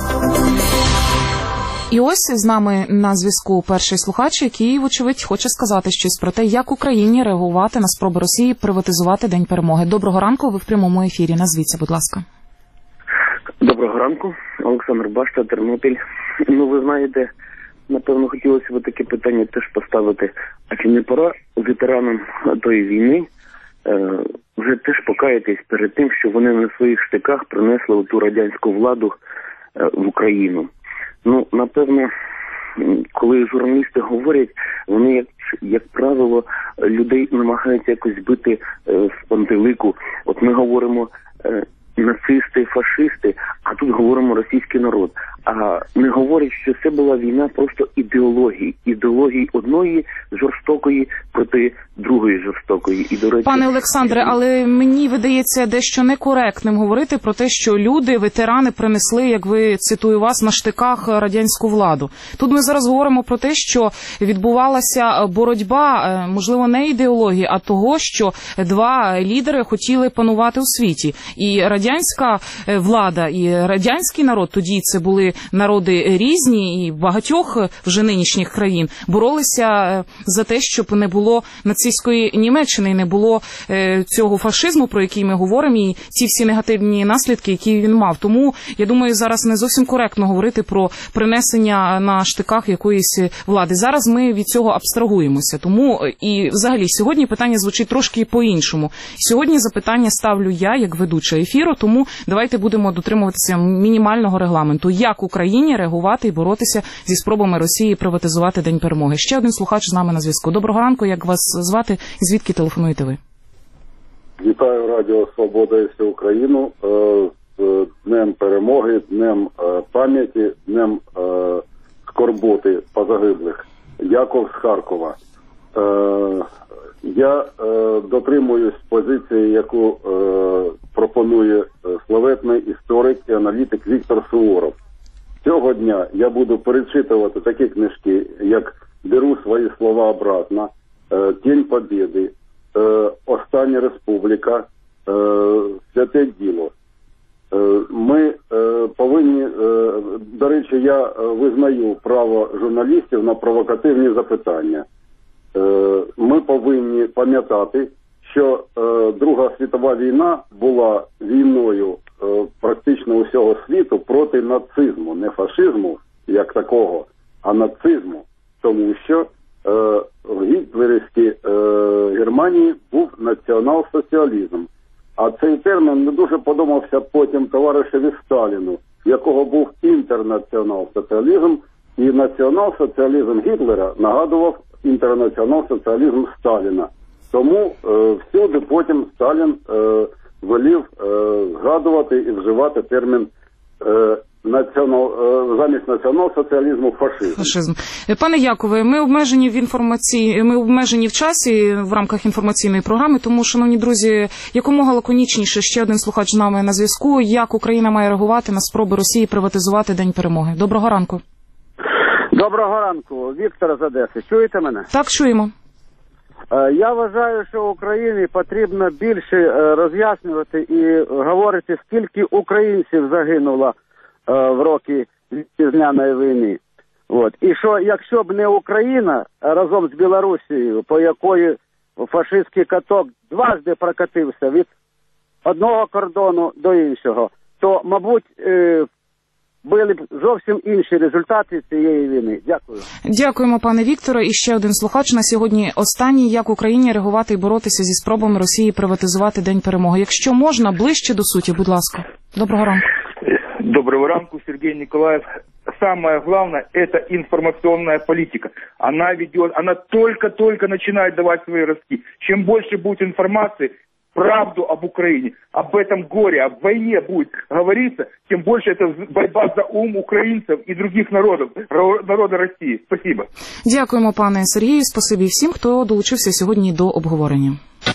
І ось з нами на зв'язку перший слухач, який, вочевидь, хоче сказати щось про те, як Україні реагувати на спроби Росії приватизувати День перемоги. Доброго ранку, ви в прямому ефірі. Назвіться, будь ласка. Доброго ранку, Олександр Башта, Тернопіль. Ну, ви знаєте, напевно, хотілося б таке питання теж поставити. А чи не пора ветеранам тої війни вже теж покаятись перед тим, що вони на своїх штиках принесли ту радянську владу в Україну? Ну, напевно, коли журналісти говорять, вони, як правило, людей намагаються якось збити з пантелику. От ми говоримо нацисти, фашисти, а тут говоримо російський народ. А не говорять, що це була війна просто ідеології одної жорстокої проти другої жорстокої. І, до речі, пане Олександре, але мені видається дещо некоректним говорити про те, що люди, ветерани, принесли, як ви, цитую вас, на штиках радянську владу. Тут ми зараз говоримо про те, що відбувалася боротьба, можливо, не ідеології, а того, що два лідери хотіли панувати у світі. І радянська влада, і радянський народ, тоді це були народи різні і багатьох вже нинішніх країн, боролися за те, щоб не було нацистської Німеччини, не було цього фашизму, про який ми говоримо, і ці всі негативні наслідки, які він мав. Тому, я думаю, зараз не зовсім коректно говорити про принесення на штиках якоїсь влади. Зараз ми від цього абстрагуємося. Тому, і взагалі, сьогодні питання звучить трошки по-іншому. Сьогодні запитання ставлю я, як ведуча ефіру, тому давайте будемо дотримуватися мінімального регламенту. Як Україні реагувати і боротися зі спробами Росії приватизувати День перемоги? Ще один слухач з нами на зв'язку. Доброго ранку, як вас звати і звідки телефонуєте ви? Вітаю Радіо Свобода і всю Україну з Днем Перемоги, Днем пам'яті, Днем скорботи по загиблих. Яков з Харкова. Я дотримуюсь позиції, яку пропонує славетний історик і аналітик Віктор Суворов. Цього дня я буду перечитувати такі книжки, як «Беру свої слова обратно», «Тінь Побєди», «Остання республіка», «Святе діло». Ми повинні, до речі, я визнаю право журналістів на провокативні запитання. Ми повинні пам'ятати, що Друга світова війна була війною практично усього світу проти нацизму, не фашизму як такого, а нацизму, тому що в гітлерівській Германії був націонал-соціалізм. А цей термін не дуже подобався потім товаришеві Сталіну, в якого був інтернаціонал-соціалізм, і націонал-соціалізм Гітлера нагадував інтернаціонал-соціалізм Сталіна. Тому всюди потім Сталін велів згадувати і вживати термін замість націонал-соціалізму фашизм. Пане Якове, ми обмежені в часі в рамках інформаційної програми, тому, шановні друзі, якомога лаконічніше, ще один слухач з нами на зв'язку, як Україна має реагувати на спроби Росії приватизувати День Перемоги. Доброго ранку. Доброго ранку, Віктор з Одеси. Чуєте мене? Так, чуємо. Я вважаю, що Україні потрібно більше роз'яснювати і говорити, скільки українців загинуло в роки вітчизняної війни. І що, якщо б не Україна разом з Білорусією, по якої фашистський каток дважди прокатився від одного кордону до іншого, то, мабуть, були б зовсім інші результати цієї війни. Дякую. Дякуємо, пане Вікторе. І ще один слухач на сьогодні останній. Як Україні реагувати і боротися зі спробами Росії приватизувати День Перемоги? Якщо можна, ближче до суті, будь ласка. Доброго ранку. Доброго ранку, Сергей Николаев. Самое главное – это информационная политика. Она только начинает давать свои ростки. Чем больше будет информации, правду об Украине, об этом горе, об войне будет говориться, тем больше это борьба за ум украинцев и других народов, народа России. Спасибо. Дякуємо, пане Сергію. Спасибі всім, хто долучився сьогодні до обговорення.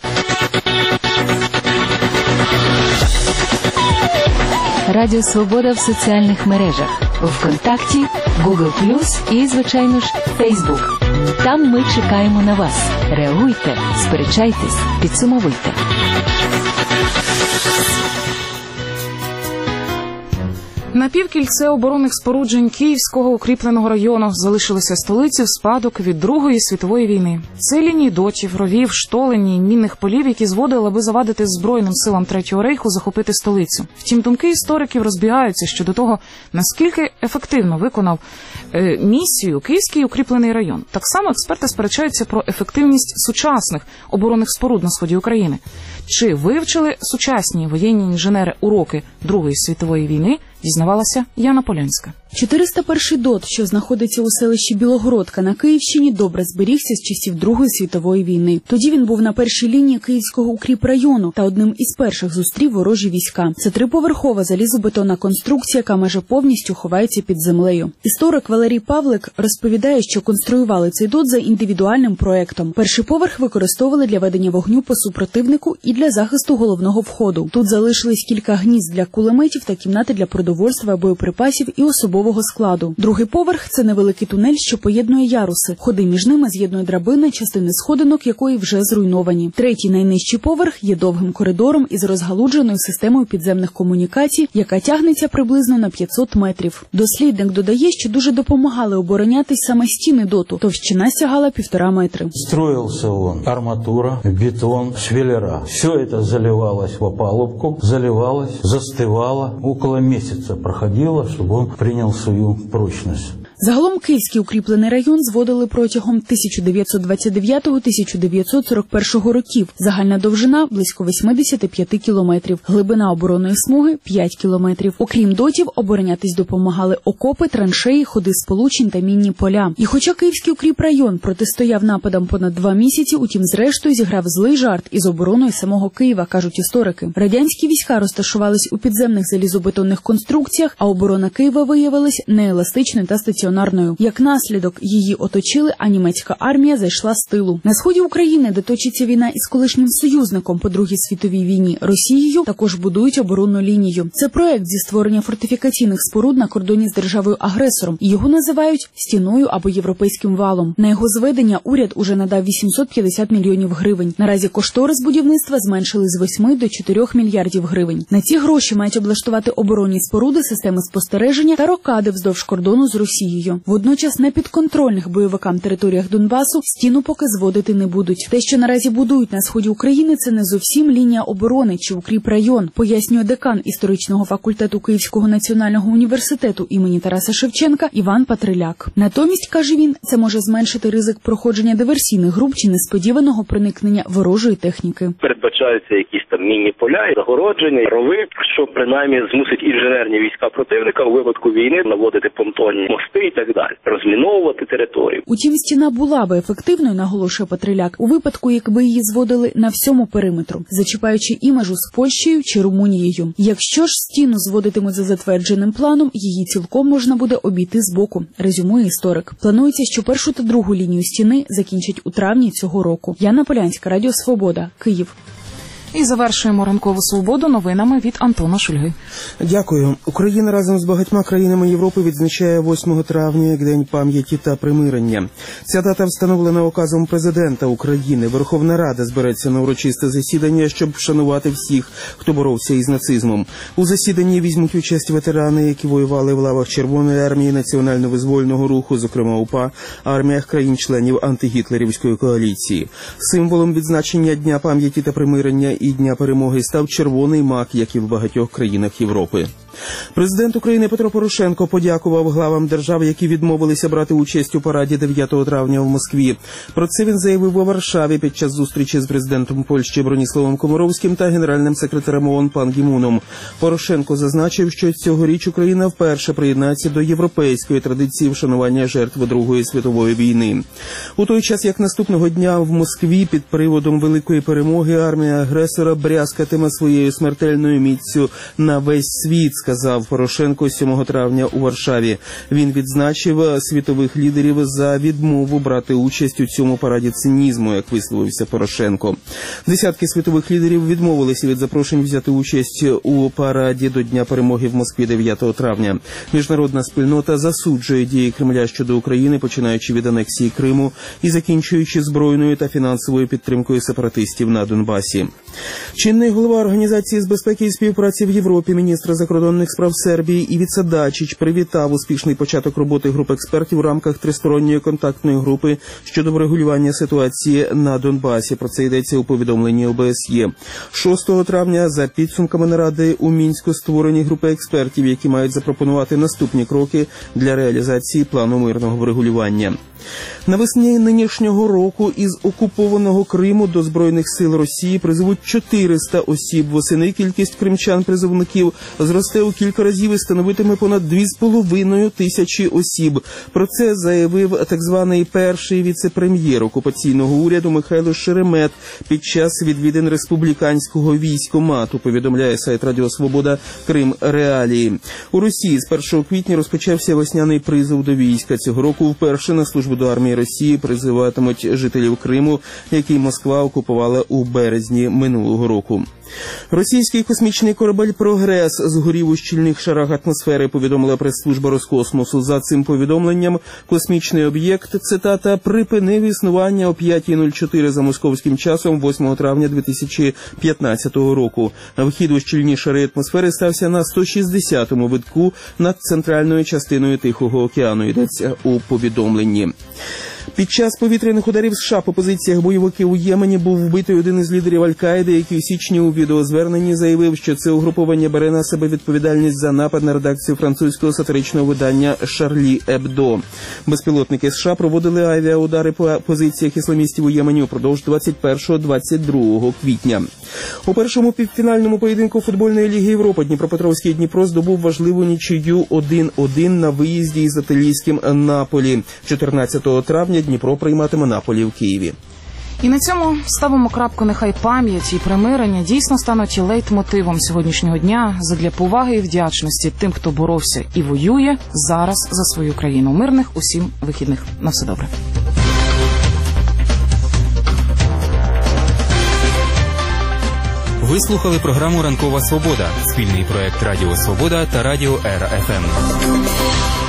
Радіо Свобода в соціальних мережах. ВКонтакті, Google+, і, звичайно ж, Facebook. Там ми чекаємо на вас. Реагуйте, сперечайтесь, підсумовуйте. Напівкільце оборонних споруджень Київського укріпленого району залишилися столиці в спадок від Другої світової війни. Це лінії дотів, ровів, штолені, мінних полів, які зводили, аби завадити Збройним силам Третього Рейху захопити столицю. Втім, думки істориків розбігаються щодо того, наскільки ефективно виконав місію Київський укріплений район. Так само експерти сперечаються про ефективність сучасних оборонних споруд на сході України. Чи вивчили сучасні воєнні інженери уроки Другої світової війни, дізнавалася Яна Полянська. 401-й ДОТ, що знаходиться у селищі Білогородка на Київщині, добре зберігся з часів Другої світової війни. Тоді він був на першій лінії Київського укріпрайону та одним із перших зустрів ворожі війська. Це триповерхова залізобетонна конструкція, яка майже повністю ховається під землею. Історик Валерій Павлик розповідає, що конструювали цей ДОТ за індивідуальним проектом. Перший поверх використовували для ведення вогню по супротивнику і для захисту головного входу. Тут залишились кілька гнізд для кулеметів та кімнати для продовольства, боєприпасів і особового складу. Другий поверх – це невеликий тунель, що поєднує яруси. Ходи між ними з'єднує драбина, частини сходинок якої вже зруйновані. Третій, найнижчий поверх є довгим коридором із розгалудженою системою підземних комунікацій, яка тягнеться приблизно на 500 метрів. Дослідник додає, що дуже допомагали оборонятись саме стіни ДОТу. Товщина сягала 1,5 метри. Строился он арматура, бетон, швеллера. Все это заливалось в опалубку, заливалось, застывало. Около месяца проходило, чтобы он принял свою прочность. Загалом Київський укріплений район зводили протягом 1929-1941 років. Загальна довжина – близько 85 кілометрів, глибина оборонної смуги – 5 кілометрів. Окрім дотів, оборонятись допомагали окопи, траншеї, ходи сполучень та мінні поля. І хоча Київський укріпрайон протистояв нападам понад 2 місяці, утім зрештою зіграв злий жарт із обороною самого Києва, кажуть історики. Радянські війська розташувались у підземних залізобетонних конструкціях, а оборона Києва виявилась нееластичною та стаціонарною. Як наслідок, її оточили, а німецька армія зайшла з тилу. На сході України, де точиться війна із колишнім союзником по Другій світовій війні Росією, також будують оборонну лінію. Це проект зі створення фортифікаційних споруд на кордоні з державою-агресором. Його називають стіною або європейським валом. На його зведення уряд уже надав 850 мільйонів гривень. Наразі кошторис будівництва зменшили з 8 до 4 мільярдів гривень. На ці гроші мають облаштувати оборонні споруди, системи спостереження та рокади вздовж кордону з Росією. Водночас на підконтрольних бойовикам територіях Донбасу стіну поки зводити не будуть. Те, що наразі будують на сході України, це не зовсім лінія оборони чи укріпрайон, пояснює декан історичного факультету Київського національного університету імені Тараса Шевченка Іван Патриляк. Натомість, каже він, це може зменшити ризик проходження диверсійних груп чи несподіваного проникнення ворожої техніки. Передбачаються якісь там міні-поля, загородження, рови, що принаймні змусить інженерні війська противника у випадку війни наводити понтонні мости і так далі, розміновувати територію. Утім, стіна була би ефективною, наголошує Патриляк, у випадку, якби її зводили на всьому периметру, зачіпаючи і межу з Польщею чи Румунією. Якщо ж стіну зводитимуть за затвердженим планом, її цілком можна буде обійти збоку, резюмує історик. Планується, що першу та другу лінію стіни закінчать у травні цього року. Яна Полянська, Радіо Свобода, Київ. І завершуємо ранкову свободу новинами від Антона Шульги. Дякую. Україна разом з багатьма країнами Європи відзначає 8 травня як День пам'яті та примирення. Ця дата встановлена указом президента України. Верховна Рада збереться на урочисте засідання, щоб вшанувати всіх, хто боровся із нацизмом. У засіданні візьмуть участь ветерани, які воювали в лавах Червоної армії, Національно-визвольного руху, зокрема УПА, арміях країн-членів антигітлерівської коаліції. Символом відзначення Дня пам'яті та примирення і Дня перемоги став червоний мак, як і в багатьох країнах Європи. Президент України Петро Порошенко подякував главам держав, які відмовилися брати участь у параді 9 травня в Москві. Про це він заявив у Варшаві під час зустрічі з президентом Польщі Броніславом Комаровським та генеральним секретарем ООН Пан Гі Муном. Порошенко зазначив, що цьогоріч Україна вперше приєднається до європейської традиції вшанування жертв Другої світової війни. У той час, як наступного дня в Москві під приводом великої перемоги армія агресора брязкатиме своєю смертельною міццю на весь світ, сказав Порошенко 7 травня у Варшаві. Він відзначив світових лідерів за відмову брати участь у цьому параді цинізму, як висловився Порошенко. Десятки світових лідерів відмовилися від запрошень взяти участь у параді до Дня перемоги в Москві 9 травня. Міжнародна спільнота засуджує дії Кремля щодо України, починаючи від анексії Криму і закінчуючи збройною та фінансовою підтримкою сепаратистів на Донбасі. Чинний голова Організації з безпеки і співпраці в Європі, міністр закордонних справ Сербії Івіца Дачич привітав успішний початок роботи груп експертів у рамках тристоронньої контактної групи щодо врегулювання ситуації на Донбасі. Про це йдеться у повідомленні ОБСЄ. 6 травня за підсумками наради у Мінську створені групи експертів, які мають запропонувати наступні кроки для реалізації плану мирного врегулювання. Навесні нинішнього року із окупованого Криму до Збройних сил Росії призовуть 400 осіб. Восени кількість кримчан-призовників зросте у кілька разів і становитиме понад 2,5 тисячі осіб. Про це заявив так званий перший віце-прем'єр окупаційного уряду Михайло Шеремет під час відвідин республіканського військкомату, повідомляє сайт Радіо Свобода Крим Реалії. У Росії з 1 квітня розпочався весняний призов до війська. Цього року вперше на службу до армії Росії призиватимуть жителів Криму, який Москва окупувала у березні минулого року. Російський космічний корабель «Прогрес» згорів у щільних шарах атмосфери, повідомила прес-служба Роскосмосу. За цим повідомленням, космічний об'єкт, цитата, припинив існування о 5:04 за московським часом 8 травня 2015 року. Вхід у щільні шари атмосфери стався на 160-му витку над центральною частиною Тихого океану, йдеться у повідомленні. Під час повітряних ударів США по позиціях бойовиків у Ємені був вбитий один із лідерів Аль-Каїди, який у січні у відеозверненні заявив, що це угруповання бере на себе відповідальність за напад на редакцію французького сатиричного видання «Шарлі Ебдо». Безпілотники США проводили авіаудари по позиціях ісламістів у Ємені упродовж 21-22 квітня. У першому півфінальному поєдинку футбольної ліги Європи Дніпропетровський Дніпро здобув важливу нічию 1-1 на виїзді із італійським Наполі. 14 травня Дніпро прийматиме Наполі в Києві. І на цьому ставимо крапку. Нехай пам'ять і примирення дійсно стануть лейтмотивом сьогоднішнього дня задля поваги і вдячності тим, хто боровся і воює зараз за свою країну. Мирних усім вихідних. На все добре. Ви слухали програму «Ранкова Свобода» – спільний проект Радіо Свобода та Радіо Ера ФМ.